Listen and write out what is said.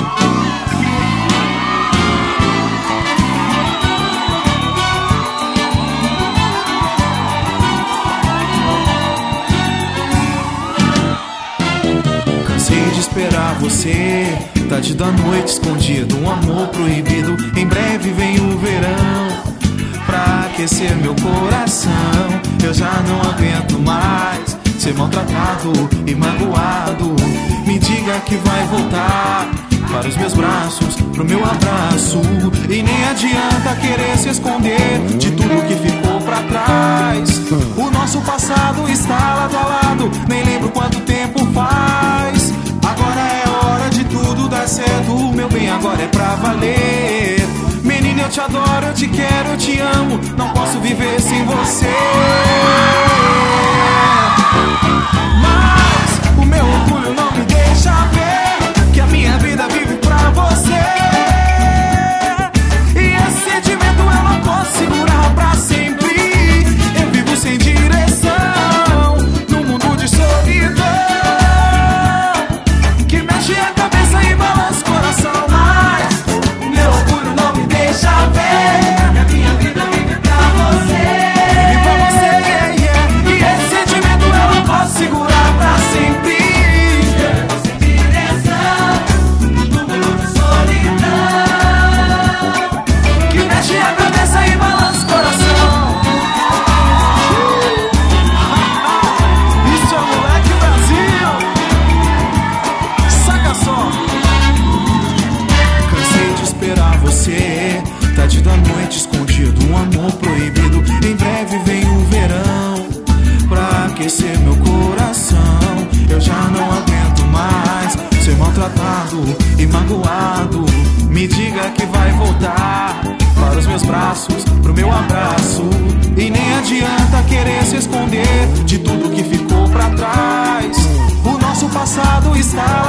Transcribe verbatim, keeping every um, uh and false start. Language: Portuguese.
Esperar você, tarde da noite escondido, um amor proibido. Em breve vem o verão pra aquecer meu coração. Eu já não aguento mais ser maltratado e magoado. Me diga que vai voltar para os meus braços, pro meu abraço. E nem adianta querer se esconder de tudo que ficou pra trás. O nosso passado está lado a lado, nem lembro quanto tempo faz. Agora é hora de tudo dar certo, meu bem, agora é pra valer. Menina, eu te adoro, eu te quero, eu te amo, não posso viver sem você. Mas o meu orgulho não me deixa ver que a minha vida vive pra você. E esse sentimento eu não posso segurar pra sempre. Eu vivo sem direção, num mundo de solidão. Tarde da noite escondido, um amor proibido. Em breve vem o verão pra aquecer meu coração. Eu já não aguento mais ser maltratado e magoado. Me diga que vai voltar para os meus braços, pro meu abraço. E nem adianta querer se esconder de tudo que ficou pra trás. O nosso passado está